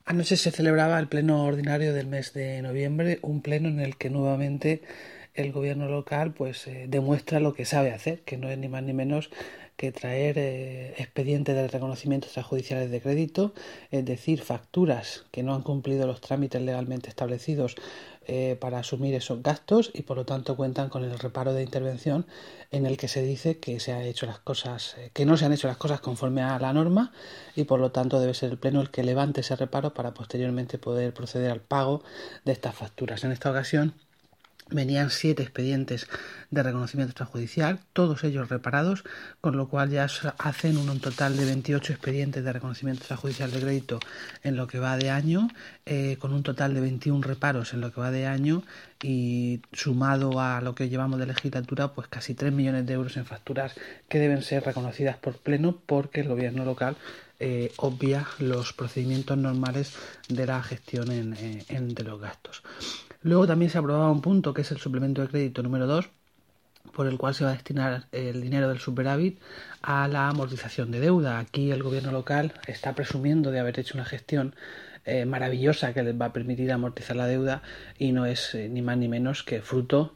Anoche se celebraba el pleno ordinario del mes de noviembre, un pleno en el que nuevamente el gobierno local demuestra lo que sabe hacer, que no es ni más ni menos que traer expedientes de reconocimiento extrajudiciales de crédito, es decir, facturas que no han cumplido los trámites legalmente establecidos para asumir esos gastos y por lo tanto cuentan con el reparo de intervención en el que se dice que se han hecho las cosas, que no se han hecho las cosas conforme a la norma y por lo tanto debe ser el pleno el que levante ese reparo para posteriormente poder proceder al pago de estas facturas. En esta ocasión venían 7 expedientes de reconocimiento extrajudicial, todos ellos reparados, con lo cual ya hacen un total de 28 expedientes de reconocimiento extrajudicial de crédito en lo que va de año, con un total de 21 reparos en lo que va de año y sumado a lo que llevamos de legislatura, pues casi 3 millones de euros en facturas que deben ser reconocidas por pleno porque el gobierno local obvia los procedimientos normales de la gestión de los gastos. Luego también se aprobaba un punto que es el suplemento de crédito número 2, por el cual se va a destinar el dinero del superávit a la amortización de deuda. Aquí el gobierno local está presumiendo de haber hecho una gestión maravillosa que les va a permitir amortizar la deuda y no es ni más ni menos que fruto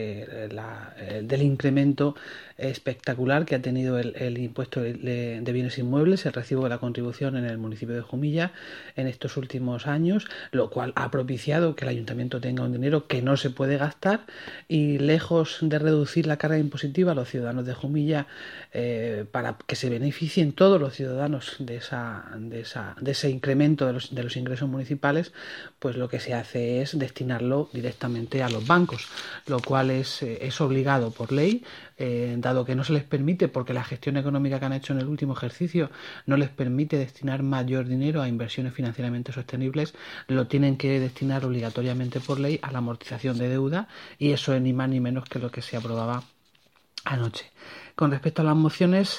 del incremento espectacular que ha tenido el impuesto de bienes inmuebles, el recibo de la contribución en el municipio de Jumilla en estos últimos años, lo cual ha propiciado que el ayuntamiento tenga un dinero que no se puede gastar y lejos de reducir la carga impositiva a los ciudadanos de Jumilla para que se beneficien todos los ciudadanos de ese incremento de los ingresos municipales, pues lo que se hace es destinarlo directamente a los bancos, lo cual es obligado por ley, dado que no se les permite, porque la gestión económica que han hecho en el último ejercicio no les permite destinar mayor dinero a inversiones financieramente sostenibles, lo tienen que destinar obligatoriamente por ley a la amortización de deuda y eso es ni más ni menos que lo que se aprobaba anoche. Con respecto a las mociones,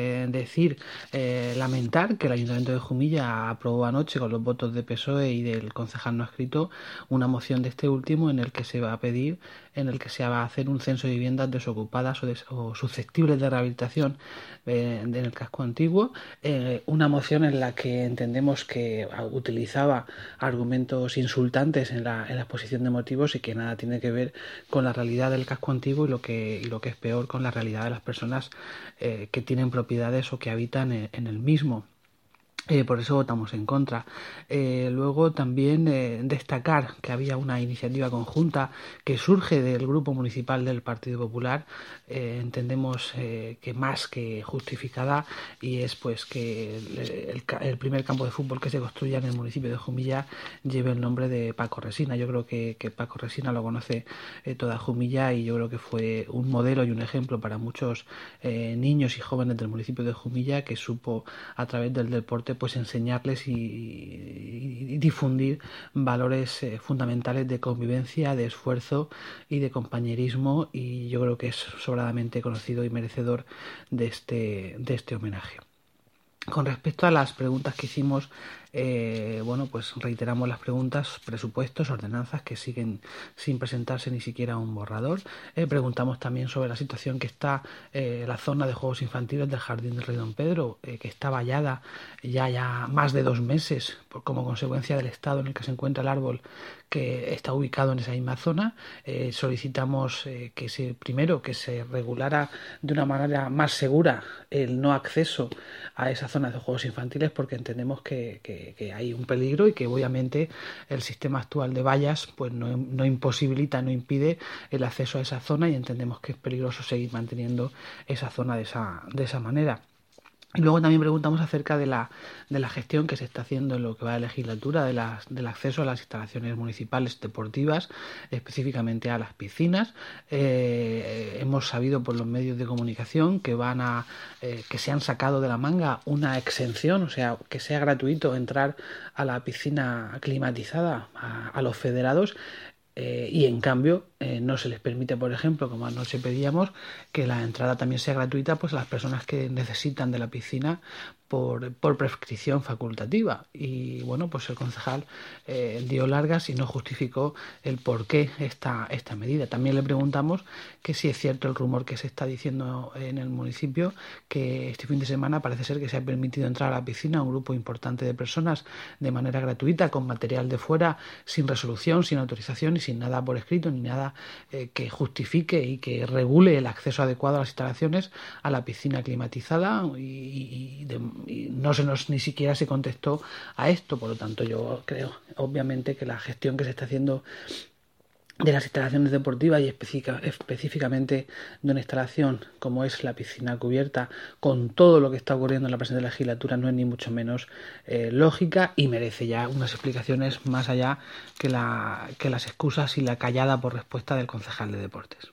lamentar que el Ayuntamiento de Jumilla aprobó anoche con los votos de PSOE y del concejal no adscrito una moción de este último en el que se va a pedir, en el que se va a hacer un censo de viviendas desocupadas o susceptibles de rehabilitación en el casco antiguo, una moción en la que entendemos que utilizaba argumentos insultantes en la exposición de motivos y que nada tiene que ver con la realidad del casco antiguo y lo que es peor, con la realidad de las personas que tienen propiedades o que habitan en el mismo. Por eso votamos en contra. Luego también destacar que había una iniciativa conjunta que surge del grupo municipal del Partido Popular, entendemos que más que justificada, y es pues que el primer campo de fútbol que se construya en el municipio de Jumilla lleve el nombre de Paco Resina. Yo creo que Paco Resina lo conoce toda Jumilla y yo creo que fue un modelo y un ejemplo para muchos niños y jóvenes del municipio de Jumilla, que supo a través del deporte pues enseñarles y difundir valores fundamentales de convivencia, de esfuerzo y de compañerismo, y yo creo que es sobradamente conocido y merecedor de este homenaje. Con respecto a las preguntas que hicimos, pues reiteramos las preguntas: presupuestos, ordenanzas que siguen sin presentarse ni siquiera un borrador. Preguntamos también sobre la situación que está la zona de juegos infantiles del Jardín del Rey Don Pedro, que está vallada ya más de 2 meses como consecuencia del estado en el que se encuentra el árbol que está ubicado en esa misma zona. Solicitamos que se regulara de una manera más segura el no acceso a esa zona de juegos infantiles, porque entendemos que hay un peligro y que obviamente el sistema actual de vallas pues no imposibilita, no impide el acceso a esa zona, y entendemos que es peligroso seguir manteniendo esa zona de esa manera. Y luego también preguntamos acerca de la gestión que se está haciendo en lo que va de legislatura del acceso a las instalaciones municipales deportivas, específicamente a las piscinas. Hemos sabido por los medios de comunicación que que se han sacado de la manga una exención, o sea, que sea gratuito entrar a la piscina climatizada a los federados. Y en cambio no se les permite, por ejemplo, como anoche pedíamos, que la entrada también sea gratuita pues a las personas que necesitan de la piscina por prescripción facultativa. Y bueno, pues el concejal dio largas y no justificó el por qué esta medida. También le preguntamos que si es cierto el rumor que se está diciendo en el municipio, que este fin de semana parece ser que se ha permitido entrar a la piscina a un grupo importante de personas de manera gratuita, con material de fuera, sin resolución, sin autorización y sin nada por escrito, ni nada que justifique y que regule el acceso adecuado a las instalaciones, a la piscina climatizada, y no se nos ni siquiera se contestó a esto. Por lo tanto, yo creo obviamente que la gestión que se está haciendo de las instalaciones deportivas y específicamente de una instalación como es la piscina cubierta, con todo lo que está ocurriendo en la presente legislatura, no es ni mucho menos lógica, y merece ya unas explicaciones más allá que las excusas y la callada por respuesta del concejal de deportes.